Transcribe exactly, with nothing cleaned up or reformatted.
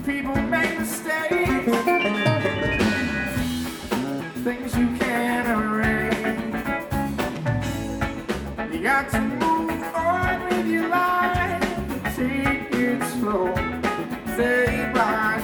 People make mistakes, things you can't arrange. You got to move on with your life, take it slow, day by